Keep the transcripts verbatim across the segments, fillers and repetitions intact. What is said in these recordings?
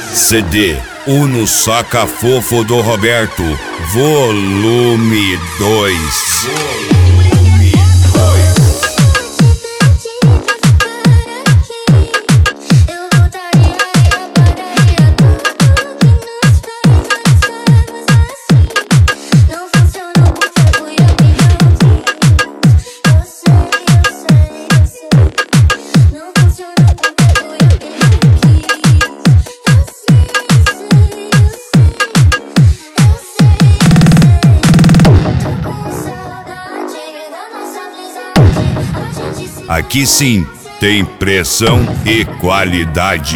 C D Uno Saca Fofo do Roberto, volume dois. Volume dois. Aqui sim tem pressão e qualidade.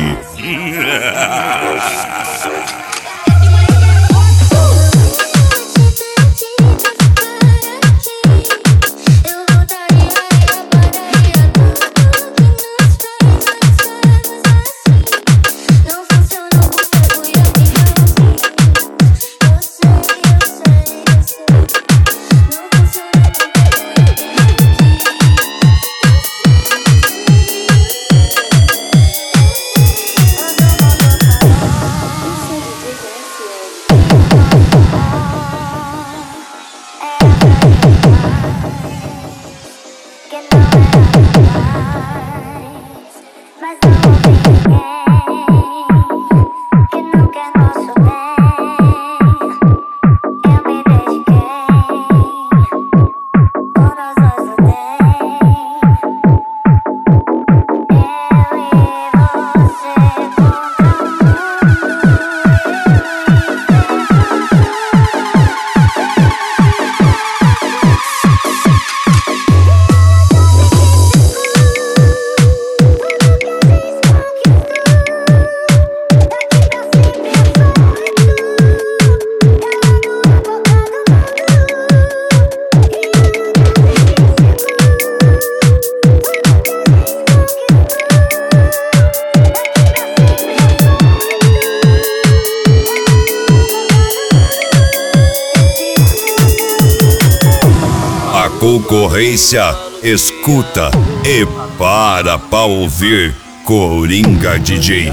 Concorrência escuta e para pra ouvir Coringa D J.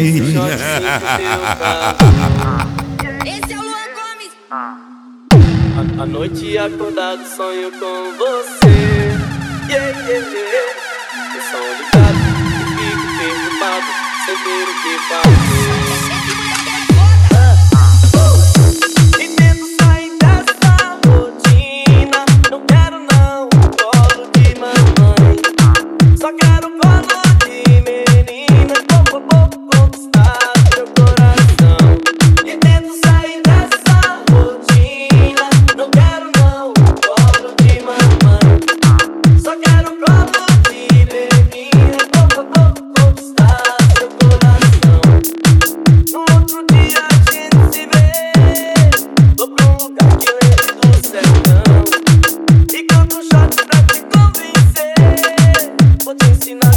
Esse é o Luan Gomes. A, a noite acordado sonho com você. Yeah, yeah, yeah. Eu sou ligado e fico perturbado sem ter o que fazer. Vou te ensinar.